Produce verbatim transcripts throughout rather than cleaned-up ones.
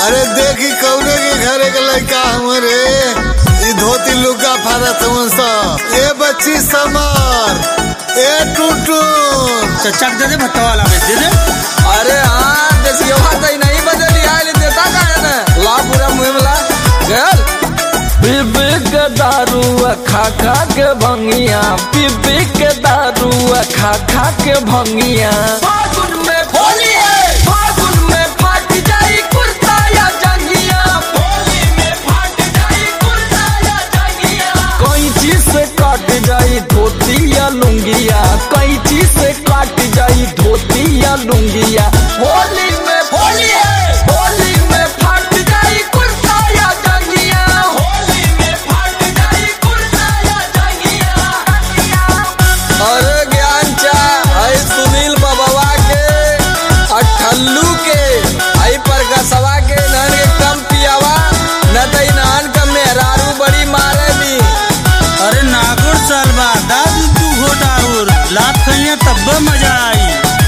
अरे देखी कौने के घरे के लड़का हमारे ई धोती लुका फारत सा ए बच्ची समार ए टूटून चक दे दे भट्टा वाला में दे दे। अरे हाँ देसी बात ही नहीं बदली आयल देता का है ना ला पूरा मुंह में ला गल पीपी के दारू खा खा के भंगिया पीपी के दारू खा खा के भंगिया फागुन में होली है फागुन में फाट जाई कुर्ता या जंगिया होली में फाट जाई कुर्ता या जंगिया कैंची से काट जाई धोती या लुंगिया कैंची से काट जाई धोती या लुंगिया होली में होली है होली में फाट जाई कुर्ता या जंगिया होली में फाट जाई कुर्ता या जंगिया। अरे ज्ञान चा आई सुनील बाबा के अठल्लू के आई प्रकाशवा के नहन के कम पियावा न तई नहन कम मेहरारू बड़ी मारे दी। अरे नागुर साल बा दादू तू हो डाउर लात खइया तब मजा आई।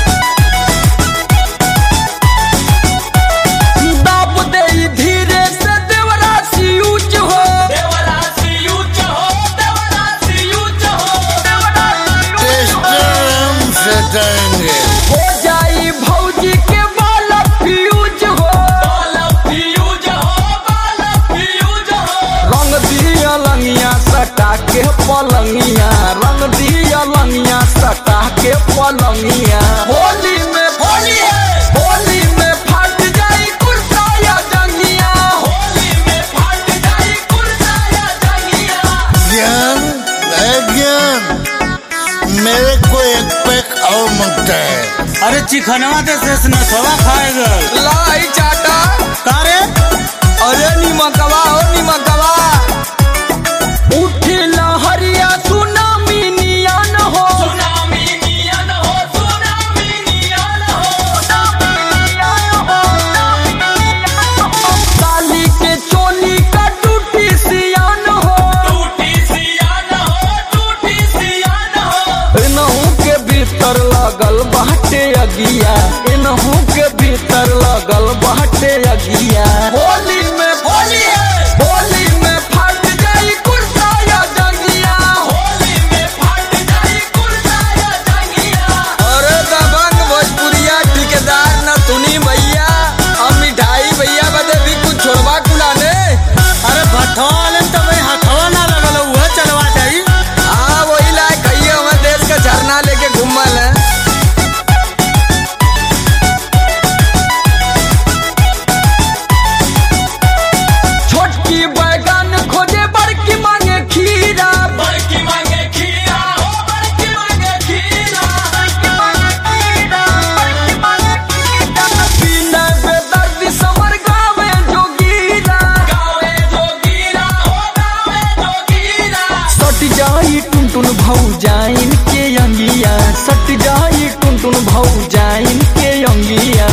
दाब दे धीरे से देवरासी ऊंच हो देवरासी ऊंच हो देवरासी ऊंच हो टेस्टर हम सटाएंगे हो जाई भौजी के बाल फ्यूज हो बाल फ्यूज हो बाल फ्यूज हो रंग दिया लंगिया सटा के पलंगिया रंग दिया लंगिया सटा के पलंगिया होली में होली है होली में फाट जाई कुर्ता या जंगिया होली में फाट जाई कुर्ता या जंगिया। ज्ञान है ज्ञान मेरे को एक पैक और मांगता है। अरे चिकनवा दे से न थोड़ा खाएगा लाई चाटा कारे अरे निमकवा हो निमकवा उठी लहरिया सुनामी नियन हो सुनामी नियन हो सुनामी नियन हो काली के चोली का टूटी सियान हो टूटी सियान हो टूटी सियान हो इनहू के भीतर लगल बाटे अगिया इनहू के भीतर लगल बाटे अगिया होली में होली है होली में फाट जाई कुर्ता या जंगिया होली में फाट जाई कुर्ता या जंगिया। अरे दबंग भोजपुरिया ठेकेदार न सुनी भैया अब मिठाई भैया बदे भी कुछ छोड़वा कुलाने। अरे भट्टा वाले तो भाई हथवा ना लगल वो चलवा जाई। हाँ वही लायक कहिए हमें देश का झरना लेके घूमल है। छोटकी बैगन खोजे बड़की मांगे खीरा बड़की मांगे खीरा हो बड़की मांगे खीरा बिना बेदर्दी समर गावे जोगीरा गावे जोगीरा हो गावे जोगीरा। सट जाई टुनटुन भौ जाइन के अंगिया सट जाई टुनटुन भौ जाइन के अंगिया